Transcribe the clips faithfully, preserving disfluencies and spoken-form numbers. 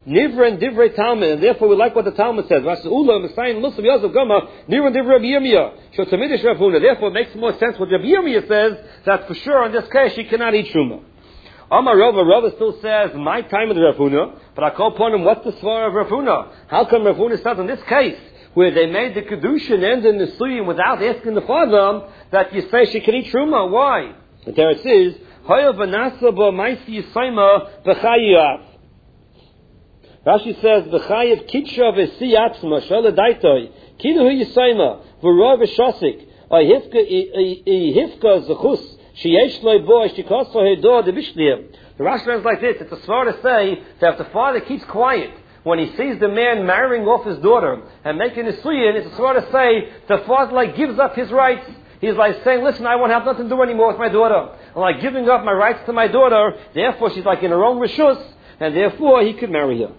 Nivra and Divrei Talmud, and therefore we like what the Talmud says. Rashi Ula, Messiah, Muslim, Yosef, Gama, Nivra and Divrei Rabbi Yirmiyah. Shotzamidish Rav Huna. Therefore it makes more sense what Rabbi Yirmiyah says, that for sure in this case she cannot eat Truma. Amar Rava, Rava still says, my time of the Rav Huna, but I call upon him, what's the svar of Rav Huna? How come Rav Huna says in this case, where they made the Kedushin end in the Suyim without asking the father, that you say she can eat Truma? Why? And there it says, Hoya v'nasa bo maisi yisayma b'chayiyat. Rashi says, "V'chayev kitsha v'si atzma shala daitoi kidu yisayma v'rov v'shasik ayhifka ayhifka zechus sheyesh loy bo shikaso hedor debishliim." The Rashi says like this: it's a smart to say that if the father keeps quiet when he sees the man marrying off his daughter and making his suyin, it's a smart to say the father like gives up his rights. He's like saying, "Listen, I won't have nothing to do anymore with my daughter. I'm like giving up my rights to my daughter. Therefore, she's like in her own rishus, and therefore he could marry her."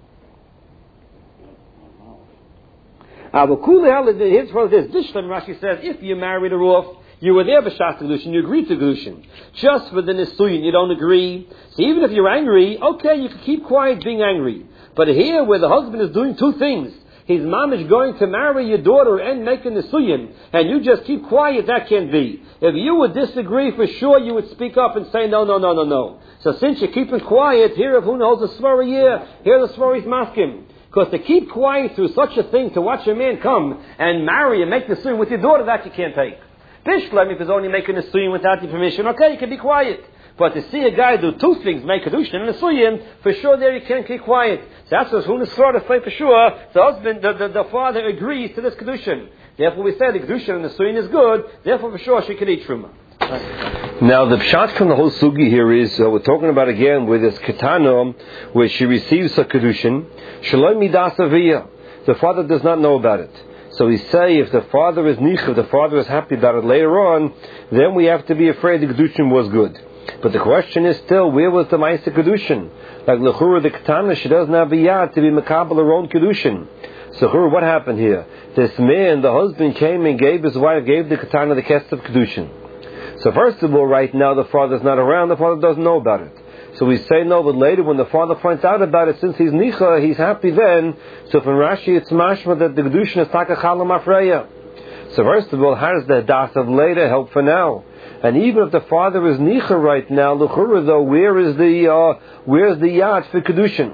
Uh, but here's what it is. Bishlam Rashi says, if you married her off, you were there b'shas Kedushin, you agreed to Kedushin. Just for the Nisuyin, you don't agree. So even if you're angry, okay, you can keep quiet being angry. But here, where the husband is doing two things, his mom is going to marry your daughter and make a Nisuyin, and you just keep quiet, that can't be. If you would disagree, for sure you would speak up and say, no, no, no, no, no. So since you're keeping quiet, here of who knows the Svar a year, here the Svar is masking. Because to keep quiet through such a thing, to watch a man come and marry and make the suyin with your daughter, that you can't take. Bishlam, if he's only making the suyin without your permission, okay, you can be quiet. But to see a guy do two things, make a kedushin and a suyin, for sure there you can't keep quiet. So that's what Huna sort of say for sure. The husband, the, the, the father agrees to this kedushin. Therefore we say the kedushin and the suyin is good. Therefore for sure she can eat truma. Now the pshat from the whole sugi here is, uh, we're talking about again with this ketana, where she receives a kedushin, shalom midas aviyah. The father does not know about it. So we say if the father is nicha, if the father is happy about it later on, then we have to be afraid the kedushin was good. But the question is still, where was the ma'aseh kedushin? Like lechura the ketana, she doesn't have a yad to be makabel her own kedushin. So chura, what happened here? This man, the husband, came and gave his wife, gave the ketana the kest of kedushin. So first of all, right now the father's not around, the father doesn't know about it. So we say no, but later when the father points out about it, since he's nicha, he's happy then. So from Rashi it's mashma that the kedushin is taka chalam afreya. So first of all, how does the das of later help for now? And even if the father is nicha right now, l'chura though, where is the uh, where's the yad for kedushin?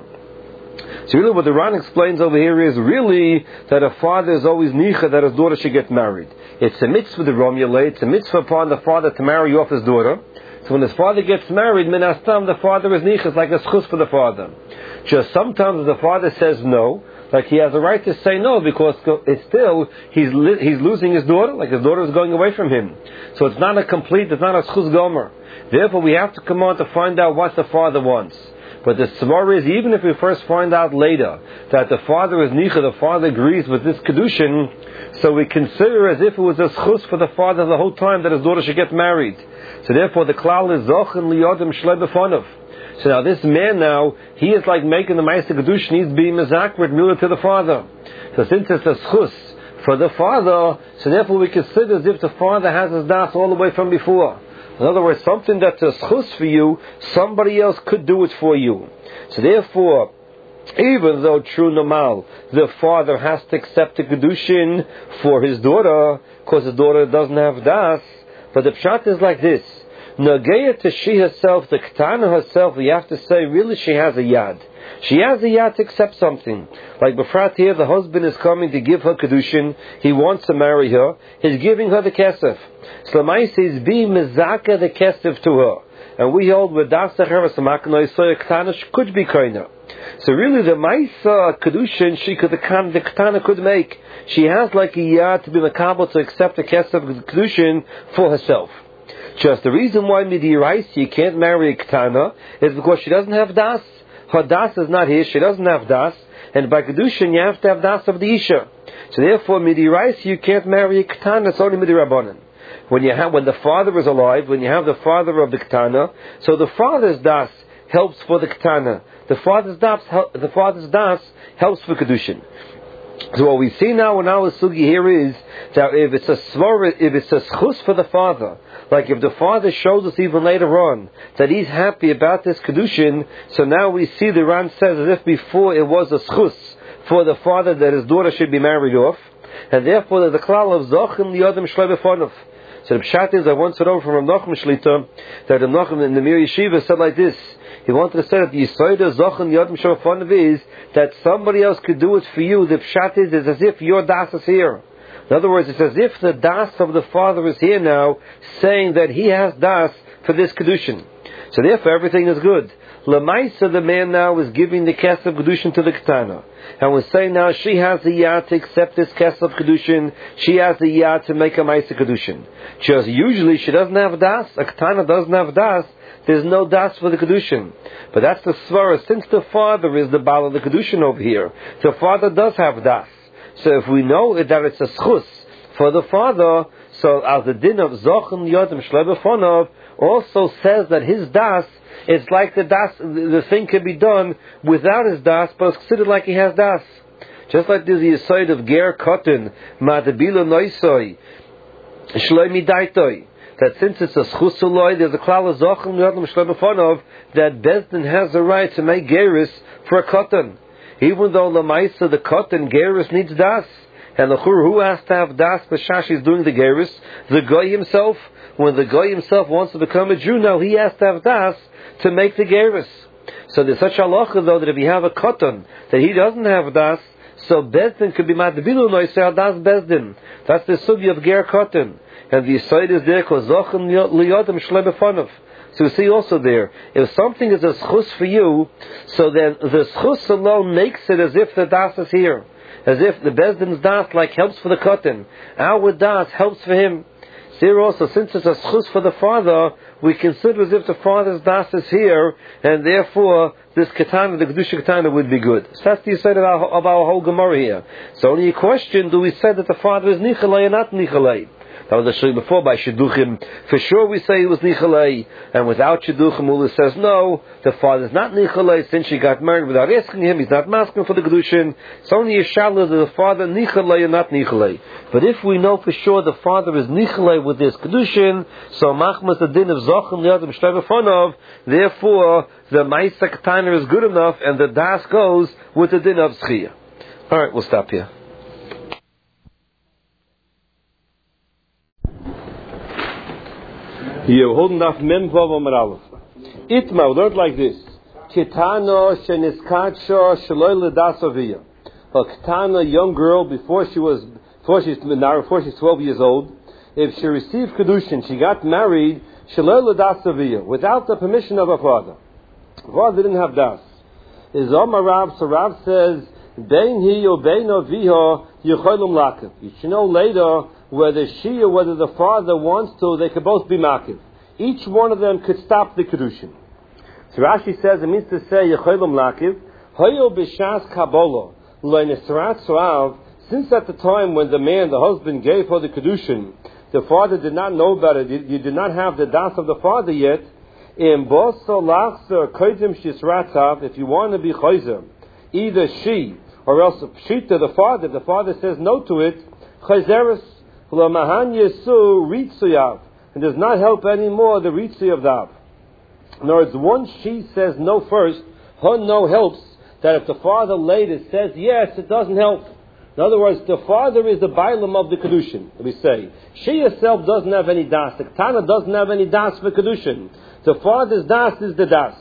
So really what the Ran explains over here is really that a father is always nicha that his daughter should get married. It's a mitzvah the Romulay, it's a mitzvah upon the father to marry off his daughter. So when his father gets married, min hastam, the father is nicha, it's like a schus for the father. Just sometimes the father says no, like he has a right to say no because it's still, he's li- he's losing his daughter, like his daughter is going away from him. So it's not a complete, it's not a schus gomer. Therefore we have to come on to find out what the father wants. But the svar is, even if we first find out later that the father is nicha, the father agrees with this kedushin, so we consider as if it was a schus for the father the whole time that his daughter should get married. So therefore the klal is zochen liyodim shlei b'fanav. So now this man now, he is like making the ma'aseh kedushin, he's being mezakrit mila to the father. So since it's a schus for the father, so therefore we consider as if the father has his das all the way from before. In other words, something that's a schus for you, somebody else could do it for you. So therefore, even though true normal, the father has to accept the kedushin for his daughter, because his daughter doesn't have das, but the pshat is like this. Nageya to she herself, the ketana herself, we have to say, really she has a yad. She has a yad to accept something. Like Befrat here, the husband is coming to give her kedushin, he wants to marry her, he's giving her the kesef. Slamai says, be mezaka the kesef to her. And we hold with das techer v'samakno yisoy ketana could be koina. So really the ma'isa kedushin she could, the ketana could make. She has like a yad to be makabel to accept the kesef kedushin for herself. Just the reason why midiraisi you can't marry a ketana is because she doesn't have das. Her das is not here, she doesn't have das, and by kedushin you have to have das of the isha. So therefore midiraisi you can't marry a ketana, it's only midirabanan. When you have, when the father is alive, when you have the father of the ketana, so the father's das helps for the ketana. The father's das, the father's das helps for kedushin. So what we see now in our sugi here is that if it's a svara, if it's a schus for the father, like if the father shows us even later on that he's happy about this kedushin, so now we see the Ran says as if before it was a schus for the father that his daughter should be married off, and therefore there's a klal of zochim liyodem shlei befonov. So the pshat is, I once heard over from Rav Nachum Shlita that Rav Nachum in the Mir Yeshiva said like this. He wanted to say that the Yisoida Zochen Yodim Shavafonov is that somebody else could do it for you. The pshat is, is as if your das is here. In other words, it's as if the das of the father is here now, saying that he has das for this kedushin. So therefore everything is good. Lamaisa, the man now is giving the kesef kedushin to the ketana, and we're saying now she has the yad to accept this kesef kedushin. She has the yad to make a ma'isa kedushin. Just usually she doesn't have das. A ketana doesn't have das. There's no das for the kedushin. But that's the svara. Since the father is the baal of the kedushin over here, the father does have das. So if we know that it's a schus for the father, so as the din of zochen yodim shlei befonov also says that his das, it's like the das, the thing can be done without his das, but it's considered like he has das. Just like there's the aside of ger cotton, madabila noisoi, shloi midaitoi, that since it's a schusuloi, there's a klal of zochen yodim shlei befonov that Bezdin has a right to make geris for a cotton. Even though lamaisa the cotton geris needs das, and the chur who has to have das b'shash is doing the geris, the guy himself. When the guy himself wants to become a Jew, now he has to have das to make the geris. So there's such a halacha though that if you have a cotton that he doesn't have das, so Bezdin could be madbilu noisei das Bezdin. That's the sugi of ger cotton, and the side is there because zochen liyodem shlei befonov. So you see also there, if something is a schus for you, so then the schus alone makes it as if the das is here. As if the Bezdin's das like helps for the cotton. Our das helps for him. So here also, since it's a schus for the father, we consider as if the father's das is here, and therefore this katana, the kedusha katana, would be good. So that's the side of our, of our whole Gemara here. So only a question, do we say that the father is nichalei or not nichalei? That was actually before by Shidduchim. For sure we say he was Nichalei, and without Shidduchim, Ula says no, the father's not Nichalei, since she got married without asking him, he's not masking for the Kedushin. It's only a shallah that the father Nichalei and not Nichalei. But if we know for sure the father is Nichalei with this Kedushin, so Machmas the din of Zochim Liadim Shlei Befonov, therefore the Ma'isa Ketana is good enough, and the Das goes with the din of Zchiyah. Alright, we'll stop here. Here, holding off Mem Vav Amar Aleph. Itma, we learned like this. Ketana sheniskatsha shaloi ledas aviyah. A ketana, young girl, before she was, before she's before she's twelve years old, if she received kedushin, she got married, shaloi ledas aviyah, without the permission of her father. Her father didn't have das. Is Amar Rav, so Rav says, Bein hi or bein aviha yecholum lakev. You should know later whether she or whether the father wants to, they could both be makiv. Each one of them could stop the kedushin. So Rashi says it means to say yecholum lakev hayo b'shas kabbalah le'nesrat soav. Since at the time when the man, the husband, gave her the kedushin, the father did not know about it. You, you did not have the das of the father yet. In boso lachzer kodim shisratav. If you want to be chayzer, either she or else pshita the father. The father says no to it. Chayzeres. And does not help anymore the ritzi of Dav. In other words, once she says no first, her no helps, that if the father later says yes, it doesn't help. In other words, the father is the bailam of the kedushin, we say. She herself doesn't have any das. The ketana doesn't have any das for kedushin. The father's das is the das.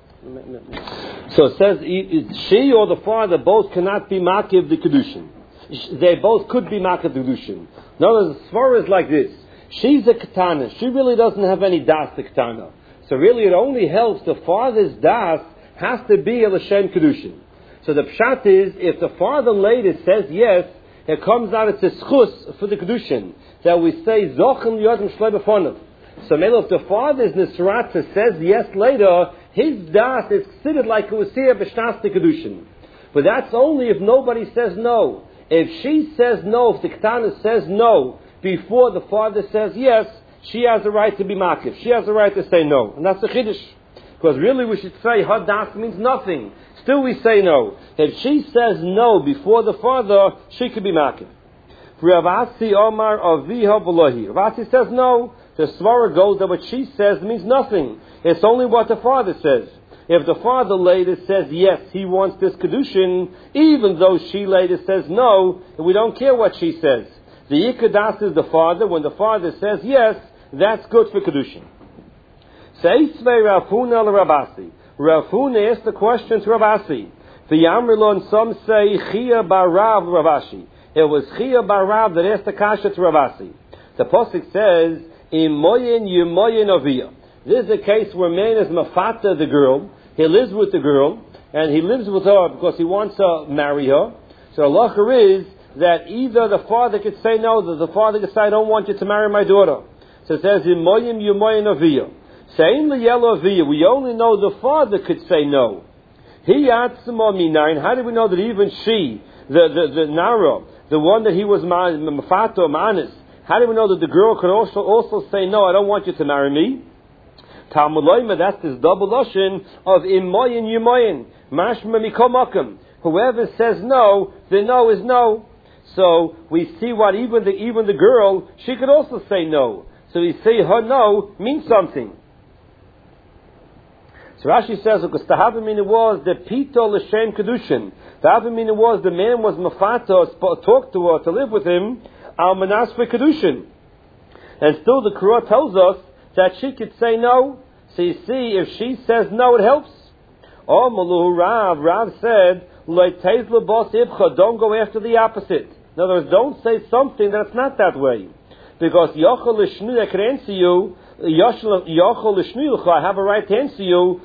So it says she or the father both cannot be makiv the kedushin. They both could be makiv the kedushin. In other words, the svara is like this. She's a ketana. She really doesn't have any das, the ketana. So really it only helps the father's das has to be a l'shem kedushin. So the pshat is, if the father later says yes, it comes out, it's a schus for the kedushin, that we say, Zochim yodim shlei befonov. So maybe if the father's nisrata says yes later, his das is considered like it was here b'shnas the kedushin. But that's only if nobody says no. If she says no, if the ketana says no, before the father says yes, she has the right to be makif. She has the right to say no. And that's the chiddush. Because really we should say, her das means nothing. still we say no. If she says no before the father, she could be makif. Rav Asi Omar Aviha V'lohi. Rav Asi says no. The svara goes that what she says means nothing. It's only what the father says. If the father later says yes, he wants this kedushin, even though she later says no, we don't care what she says. The yikadas is the father. When the father says yes, that's good for kedushin. Seisvei Rav Huna l'Rabasi. Rav Huna asked the question to Rav Asi. The Yamrilon, some say Chia Barav Ravashi. It was Chia Barav that asked the kasha to Rav Asi. The pasuk says, Imoyin Yumoyin Aviyah. This is a case where man is mafata the girl. He lives with the girl, and he lives with her because he wants to marry her. So the halacha is that either the father could say no, that the father could say, I don't want you to marry my daughter. So it says, Imoyin Yumoyin Aviyah. Saying the yellow aviyah, we only know the father could say no. He atzma minayin. How do we know that even she, the the, the nara, the one that he was mafato manis, how do we know that the girl could also also say no? I don't want you to marry me. Talmud loyma, that's this double lashon of imoyin yumoyin mashma mikomakim. Whoever says no, the no is no. So we see what even the even the girl, she could also say no. So we say her no means something. So Rashi says, because the Havamina was the Pito L'Shem Kedushin. The Havamina was the man was Mafata, talked to her, to live with him, Al Manas for Kedushin. And still the Quran tells us that she could say no. So you see, if she says no, it helps. Oh, Maluhu Rav, Rav said, don't go after the opposite. In other words, don't say something that's not that way. Because Yochel L'Shnu Ekrensi you, I have a right to answer you.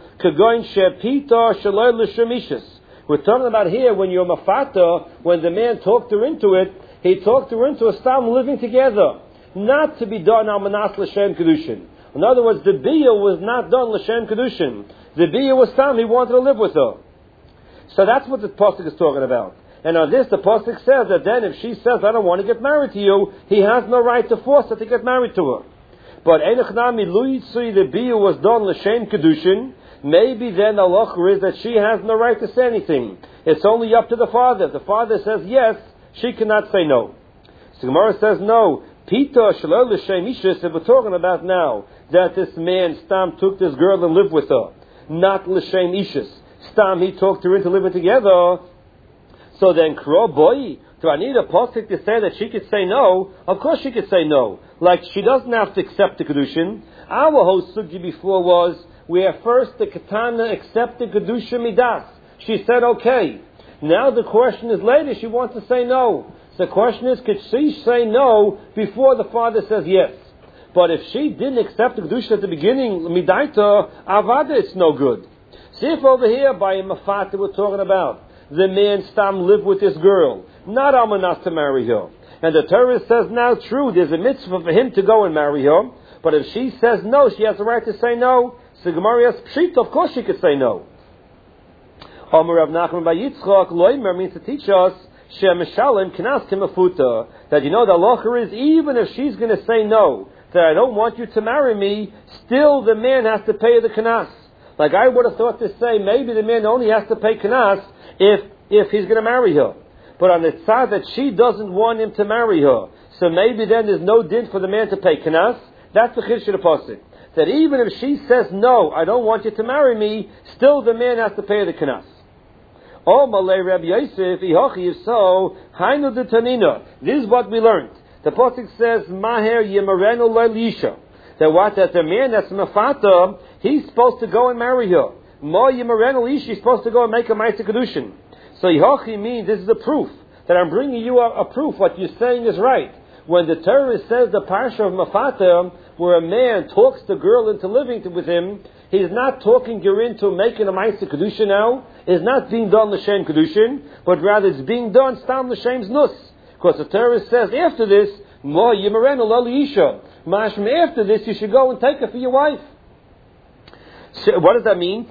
We're talking about here when you're mafata, when the man talked her into it, he talked her into a stam living together, not to be done al manas l'shem kedushin. In other words, the biyah was not done l'shem kedushin. The biyah was stam, he wanted to live with her. So that's what the pasuk is talking about. And on this, the pasuk says that then if she says, I don't want to get married to you, he has no right to force her to get married to her. But Enochnami Luitzui, the Biyah was done L'Shem Kedushin. Maybe then the halacha is that she has no right to say anything. It's only up to the father. If the father says yes, she cannot say no. So Gemara says no. Pita Shalol L'Shem Ishis, if we're talking about now that this man, Stam, took this girl and lived with her. Not L'Shem Ishis. Stam, he talked her into living together. So then, Kro Boy, do I need a pasuk to say that she could say no? Of course she could say no. Like, she doesn't have to accept the Kedushin. Our whole sugya before was, where first the Katana accepted Kedushin Midas. She said okay. Now the question is later, she wants to say no. So the question is, could she say no before the father says yes? But if she didn't accept the Kedushin at the beginning, Midaita, Avada, it's no good. See if over here, by a Mafata we're talking about, the man Stam lived with this girl, not Amanas to marry her. And the Torah says now, true, there's a mitzvah for him to go and marry her, but if she says no, she has the right to say no. So Gemara says, Pshita, of course she could say no. Omer Rav Nachman by Yitzchak, Loimer means to teach us, Shemishalim Knas Timafuta, that you know the halacha is, even if she's going to say no, that I don't want you to marry me, still the man has to pay the Knas. Like I would have thought to say, maybe the man only has to pay Knas if if he's going to marry her. But on the side that she doesn't want him to marry her, so maybe then there's no din for the man to pay Knas. That's the Chiddush of the pasuk. That even if she says, no, I don't want you to marry me, still the man has to pay the Knas. Oh, Malay Rabbi Yosef, Ihochi, if so, Hainu de Tanina. This is what we learned. The pasuk says, Maher Yemarenu Leilisha. That what? That the man that's Mafata, he's supposed to go and marry her. Mo Yemarenu Leish, he's supposed to go and make a Ma'aseh Kedushin. So Ihochi means, this is a proof. That I'm bringing you a, a proof. What you're saying is right. When the Torah says the parsha of Mafata, where a man talks the girl into living with him, he's not talking her into making a Ma'aseh Kedushin now. It's not being done L'Shem Kedushin, but rather it's being done Stam L'Shem's Nus. Because the Torah says after this, Mo Yimarenu Lali Isha. Mashma, after this you should go and take her for your wife. So, what does that mean?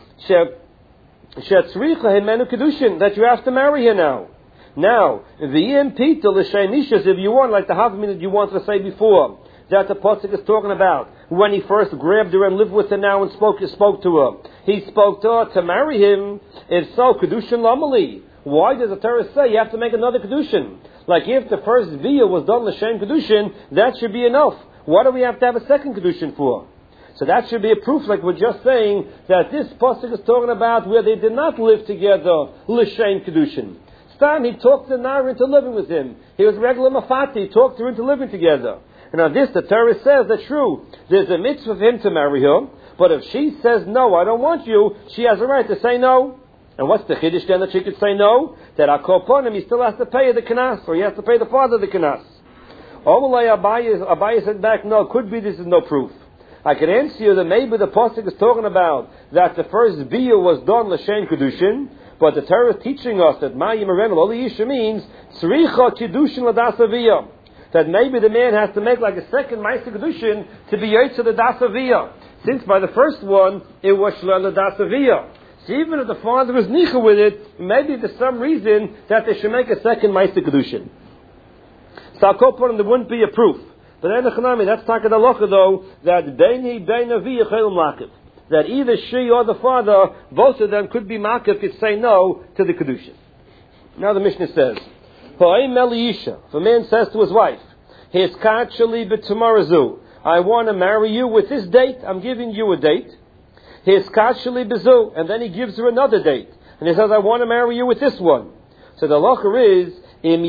Shetzricha Himenu Kedushin, that you have to marry her now. Now, the Yim Pita L'Shem Ishas, if you want, like the Havamina that you wanted to say before, that the pasuk is talking about when he first grabbed her and lived with her now and spoke spoke to her. He spoke to her to marry him. If so, kedushin lamali. Why does the Torah say you have to make another kedushin? Like if the first via was done l'shem kedushin, that should be enough. What do we have to have a second kedushin for? So that should be a proof, like we're just saying, that this pasuk is talking about where they did not live together l'shem kedushin. Stam, he talked the Nara into living with him. He was regular mafati. He talked her into living together. And on this, the Torah says that true. There's a mitzvah for him to marry her, but if she says no, I don't want you, she has a right to say no. And what's the chiddush then that she could say no? That akoponim, he still has to pay the kanas, or he has to pay the father the kanas. Omalei Abaye, Abaye said back, no, could be this is no proof. I can answer you that maybe the pasuk is talking about that the first biyah was done l'shem kedushin, but the Torah is teaching us that ma'yim arenel oli yisha means tzricha kedushin l'das aviyah. That maybe the man has to make like a second ma'aseh kedushin to be yotze the das aviyah. Since by the first one it was shlo l'das aviyah. So even if the father was nicha with it, maybe there's some reason that they should make a second ma'aseh kedushin. So I'll call upon there wouldn't be a proof. But then the that's talking halacha though, that beini bein aviyah chelim lakiv. That either she or the father, both of them could be makiv, could say no to the kedushin. Now the Mishnah says, if a man says to his wife, I want to marry you with this date, I'm giving you a date. And then he gives her another date. And he says, I want to marry you with this one. So the halacha is,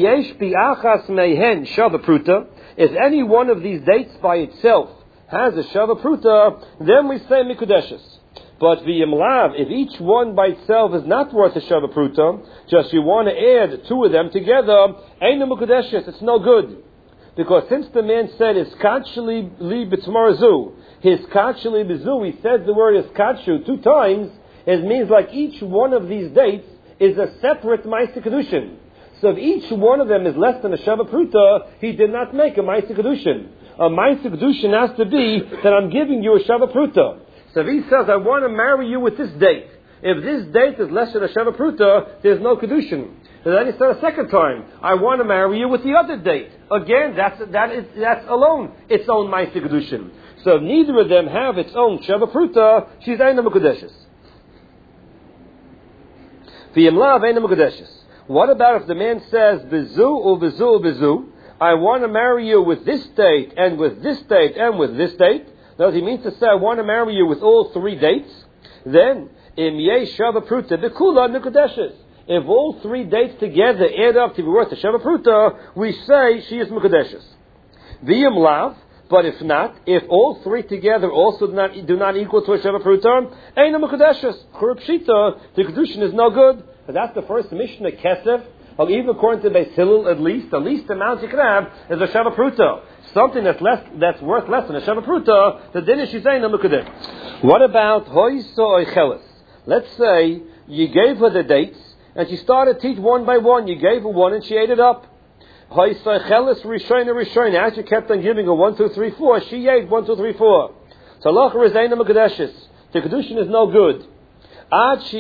if any one of these dates by itself has a shava pruta, then we say mikudeshes. But v'yimlav, if each one by itself is not worth a shava pruta, just you want to add two of them together, ain't no mikudeshes, it's no good. Because since the man said, iskachli li b'tzmarazu, his kachli b'zu, he says the word iskachu two times, it means like each one of these dates is a separate ma'aseh kedushin. So if each one of them is less than a shava pruta, he did not make a ma'aseh kedushin. A ma'aseh kedushin has to be that I'm giving you a shava pruta. So if he says, I want to marry you with this date, if this date is less than a shava pruta, there's no kedushin. And then he said a second time, I want to marry you with the other date. Again, that's that is that's alone its own ma'aseh kedushin. So if neither of them have its own shava pruta, she's ein mekudeshes. V'yimlav ein mekudeshes. What about if the man says, Bizu or Bizu or Bizu, I want to marry you with this date, and with this date, and with this date? Now, he means to say, I want to marry you with all three dates. Then, Im Yesh Shava Pruta, B'kula Nikudeshes. If all three dates together add up to be worth a Shava Pruta, we say she is Nikudeshes. V'yim Lav, but if not, if all three together also do not, do not equal to a Shava Pruta, Ein Nikudeshes. Churub Shita, the Kedushin is no good. But that's the first Mishnah Kesef, or even according to Beis Hillel, at least, the least amount you can have is a Shava Pruta. Something that's less, that's worth less than a Shava Pruta, the din is she's saying, look at it. What about Hoysa Oichelis? Let's say you gave her the dates, and she started to eat one by one. You gave her one, and she ate it up. Hoysa Oichelis Rishona Rishona. As you kept on giving her one, two, three, four, she ate one, two, three, four. So Lacha is Eina Mekudeshes. The Kedushin is no good. Unless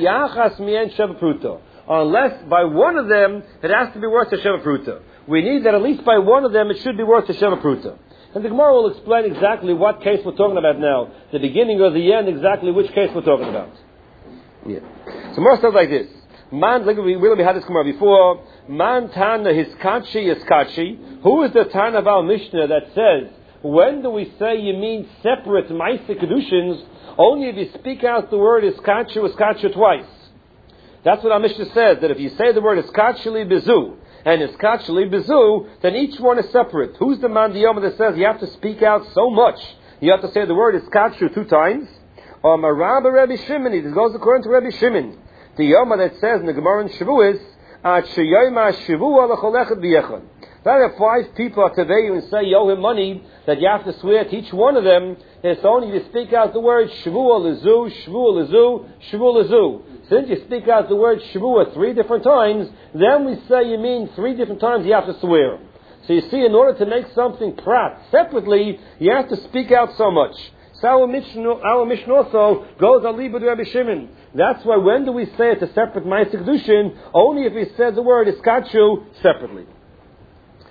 by one of them it has to be worth a sheva pruta. We need that at least by one of them it should be worth a sheva pruta. And the Gemara will explain exactly what case we're talking about now, the beginning or the end, exactly which case we're talking about. Yeah. So more stuff like this. Man, we really had this Gemara before. Man Tana Hiskachi Hiskachi. Who is the Tana of our Mishnah that says, when do we say you mean separate ma'aseh kedushins? Only if you speak out the word iskachu, iskachu twice. That's what our Mishnah says, that if you say the word iskachuli bizu and iskachuli bizu, then each one is separate. Who's the man diyoma that says you have to speak out so much? You have to say the word iskachu two times? Or marabba Rabbi Shimon, this goes according to Rabbi Shimon. The yoma that says in the Gemara in Shavuos, at sheyoma shavua lecholechet b'yechon. That if five people are to you and say you owe him money, that you have to swear to each one of them, it's only to speak out the word Shavua Lezu, Shavua Lezu, Shavua Lezu. Since you speak out the word Shavua three different times, then we say you mean three different times you have to swear. So you see, in order to make something prat separately, you have to speak out so much. So our Mishnah, our Mishnah also goes on Libud Rabbi Shimon. That's why when do we say it's a separate ma'aseh kedushin? Only if we said the word Iskachu separately.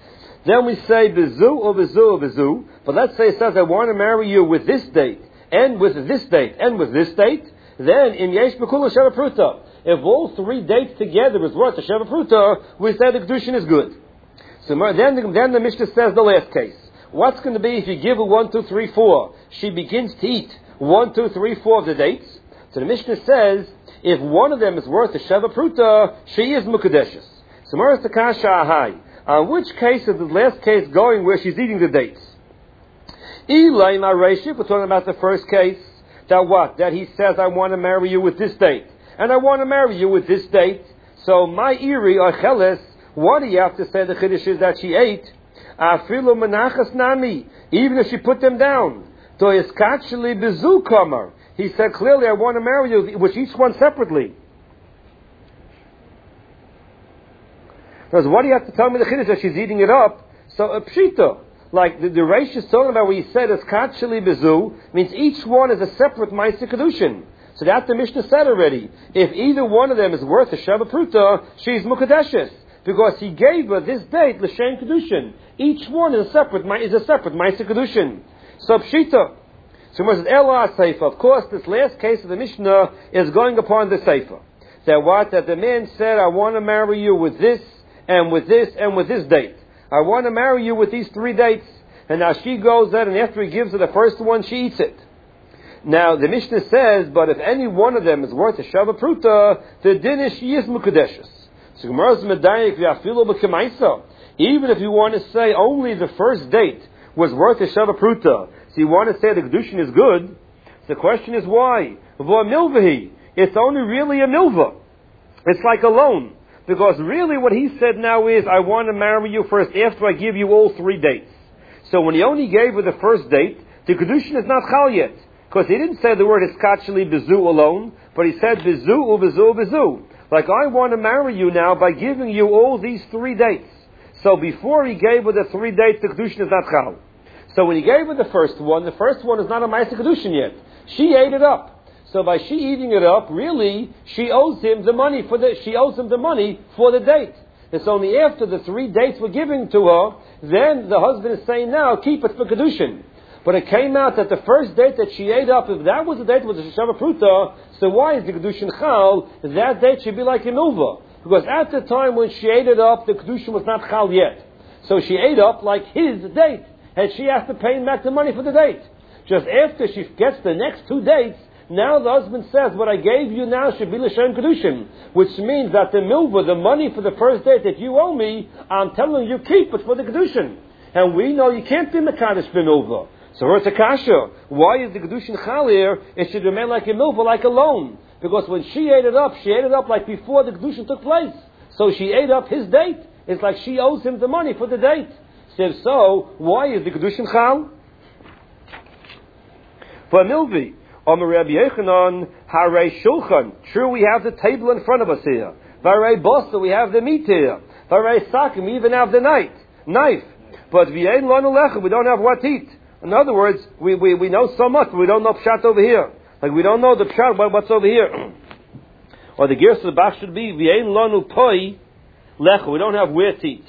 Then we say bezu or bezu or bezu. But let's say it says I want to marry you with this date, and with this date, and with this date. Then in yesh b'kula sheva pruta. If all three dates together is worth a sheva pruta, we say the kedushin is good. So then, then the Mishnah says the last case. What's going to be if you give her one, two, three, four? She begins to eat one, two, three, four of the dates. So the Mishnah says, if one of them is worth a sheva pruta, she is mukadeshes. So Maras Takasha Ahai. On which case is the last case going where she's eating the dates? Elay Mareshif, we're talking about the first case. That what? That he says, I want to marry you with this date. And I want to marry you with this date. So my iri or cheles, what do you have to say the chiddush is that she ate? Afilu menachas nami, even if she put them down. To iskachli bezu kamar. He said clearly, I want to marry you, with each one separately. Because what do you have to tell me the chiddush that she's eating it up? So a pshita, like the, the Reish is talking about where he said iskachli bezu, means each one is a separate ma'aseh kedushin. So that the Mishnah said already. If either one of them is worth a sheva pruta, she's mukadeshes. Because he gave her this date, l'shem kedushin. Each one is a separate, is a separate ma'aseh kedushin. So pshita. So it says Ela Seifa. Of course, this last case of the Mishnah is going upon the Seifa. That what? That the man said, I want to marry you with this, and with this, and with this date. I want to marry you with these three dates. And now she goes there, and after he gives her the first one, she eats it. Now, the Mishnah says, but if any one of them is worth a sheva pruta, the din is she is mukadeshes. So Gemara's medayik v'afilu b'kemaisa. Even if you want to say only the first date was worth a sheva pruta, so you want to say the kedushin is good, the question is why? V'amilvahi. It's only really a milva. It's like a loan. Because really what he said now is, I want to marry you first after I give you all three dates. So when he only gave her the first date, the kedushin is not chal yet. Because he didn't say the word iskachli bezu alone, but he said bezu u bezu bezu. Like, I want to marry you now by giving you all these three dates. So before he gave her the three dates, the kedushin is not chal. So when he gave her the first one, the first one is not a ma'aseh kedushin yet. She ate it up. So by she eating it up, really, she owes him the money for the, she owes him the money for the date. It's only after the three dates were given to her, then the husband is saying now, keep it for kedushin. But it came out that the first date that she ate up, if that was the date with the sheva pruta, so why is the kedushin chal? That date should be like a milva. Because at the time when she ate it up, the kedushin was not chal yet. So she ate up like his date, and she has to pay him back the money for the date. Just after she gets the next two dates, now the husband says, what I gave you now should be l'shem kedushin, which means that the milva, the money for the first date that you owe me, I'm telling you, keep it for the kedushin. And we know you can't be mekadosh b'milva. So it's a kasha. Why is the kedushin chal here? It should remain like a milva, like a loan. Because when she ate it up, she ate it up like before the kedushin took place. So she ate up his date. It's like she owes him the money for the date. So if so, why is the kedushin chal? For milvi, Omer Rabbi Yechanan, Harei Shulchan. True, we have the table in front of us here. Varei Bosa, we have the meat here. Varei Sakim, we even have the knife. Knife. But V'yein Lanu Lechem, we don't have what to eat. In other words, we, we, we know so much, but we don't know pshat over here. Like we don't know the pshat, what's over here. Or the gears of the Bach should be, V'yein Lanu Poi Lechem, we don't have where to eat.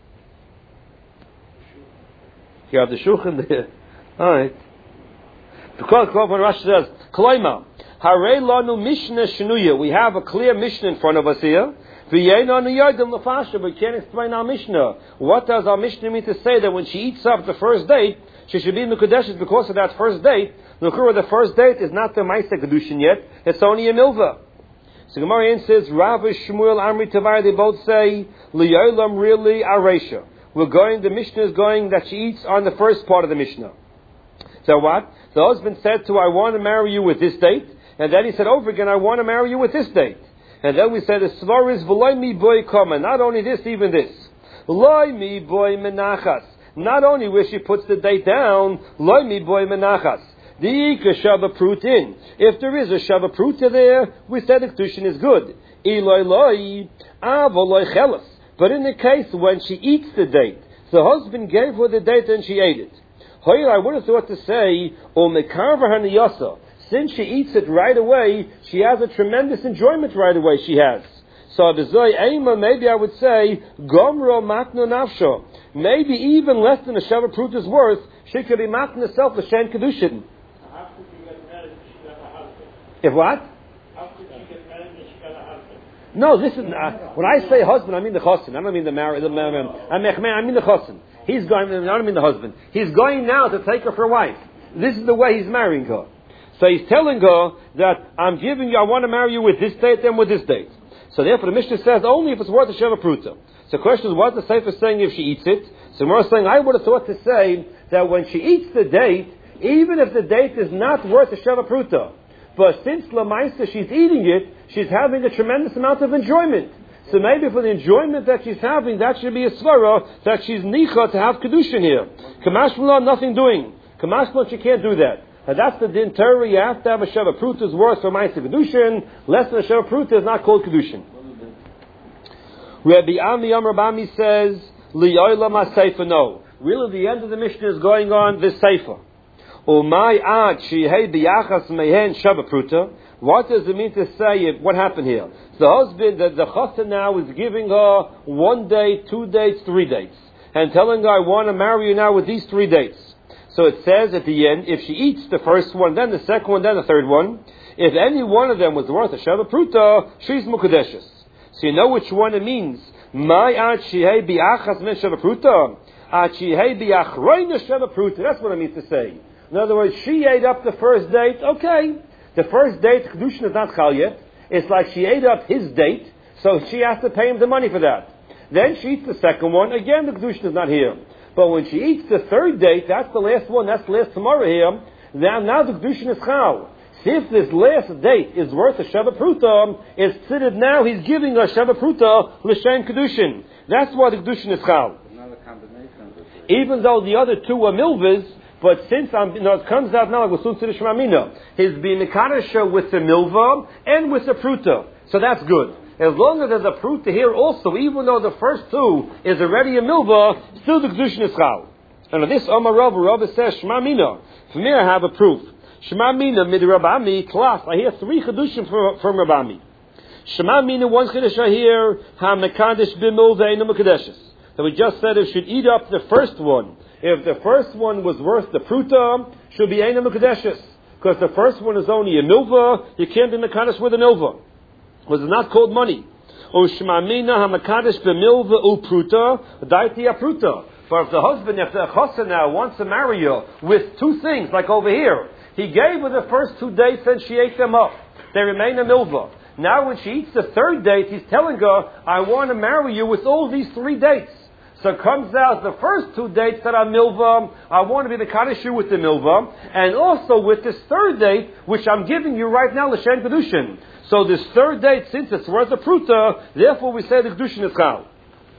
You have the Shulchan there. Alright. Because when Rashi says, Kloima, Harei Lanu Mishnah Shnuya, we have a clear Mishnah in front of us here. V'yein Lanu Yodim Lefasha, we can't explain our Mishnah. What does our Mishnah mean to say that when she eats up the first date, she should be in the Kedushin because of that first date? The the first date is not the Ma'aseh Kedushin yet, it's only a Milva. So Gemara says, Rav Shmuel Amri Tavar, they both say, Liyolam really Aresha. We're going, the Mishnah is going that she eats on the first part of the Mishnah. So what? The husband said to her, I want to marry you with this date. And then he said over again, I want to marry you with this date. And then we said, the svar is v'loy mi boy kama. Not only this, even this. Loy mi boy menachas. Not only where she puts the date down, loy mi boy menachas. The ika shava prutin. If there is a shava pruta there, we said the kedushin is good. Eloy loy, avoloy chelas. But in the case when she eats the date, the husband gave her the date and she ate it. I would have thought to say, O mekarva haniyasa. Since she eats it right away, she has a tremendous enjoyment right away. She has. So maybe I would say, Gomro matno nafsho. maybe even less than a Sheva Pruta is worth, she could be matting herself with Shen Kedushin. How could she get married if she got a husband? If what? How could she get married if she got a husband? No, this is uh, when I say husband, I mean the chassan. I don't mean the married. The, I mean the chassan. He's going. I don't mean the husband. He's going now to take her for a wife. This is the way he's marrying her. So he's telling her that I'm giving you. I want to marry you with this date and with this date. So therefore, the Mishnah says only if it's worth a Sheva Pruta. So the question is, what's the Sefer saying if she eats it? So we're saying I would have thought to say that when she eats the date, even if the date is not worth a Sheva Pruta, but since Lamaisa she's eating it, she's having a tremendous amount of enjoyment. So maybe for the enjoyment that she's having, that should be a svara that she's nicha to have kedushin here. Kamashmula, nothing doing. Kamashmula, she can't do that. And that's the din Torah. You have to have a Sheva Pruta's worth for Ma'aseh Kedushin. Less than a Sheva Pruta is not called Kedushin. Rabbi Ami Amar Bami says, Li'olam ha-seifa, no. Really, the end of the Mishnah is going on this seifa. Umay ad shehei biyachas mehen Sheva Pruta. What does it mean to say it? What happened here? The husband, the, the chassan now is giving her one date, two dates, three dates. And telling her, I want to marry you now with these three dates. So it says at the end, if she eats the first one, then the second one, then the third one, if any one of them was worth a Sheva Pruta, she's Mukadeshus. So you know which one it means. My ad shehei biachas men Sheva Pruta. Ad shehei biachroina Sheva Pruta. That's what it means to say. In other words, she ate up the first date, okay. The first date, Kedushin is not chal yet. It's like she ate up his date, so she has to pay him the money for that. Then she eats the second one, again the Kedushin is not here. But when she eats the third date, that's the last one, that's the last tomorrow here, now, now the Kedushin is chal. See if this last date is worth a Sheva Pruta, it's considered now he's giving a Sheva Pruta l'shem Kedushin. That's why the Kedushin is chal. Even though the other two are milvas, but since I'm, you know, it comes out now like with Sutzir Shemamina, he's being Mekadosh with the milva and with the Pruta. So that's good. As long as there's a Pruta here also, even though the first two is already a milva, still the Kedushin is chal. And on this Omar Rav, Rav says, Shemamina. For me I have a proof. Shemamina mid Rabami, class. I hear three Kedushim from, from Rabami. Shemamina, one Kedush I hear, Ha Mekadosh b'milva einu Mekadeshes. That we just said it should eat up the first one. If the first one was worth the Pruta, should be einu Mekadeshes. Because the first one is only a milva, you can't be Mekadosh with a milva. Because it's not called money. O Shemamina ha Mekadosh b'milva u Pruta, daiti a Pruta. For if the husband, if the chassan now wants to marry you with two things, like over here, he gave her the first two dates and she ate them up. They remain a milva. Now when she eats the third date, he's telling her, I want to marry you with all these three dates. So it comes out the first two dates that are milva, I want to be the kaddish with the milva, and also with this third date, which I'm giving you right now, l'shem kedushin. So this third date, since it's worth a pruta, therefore we say the kedushin is chal.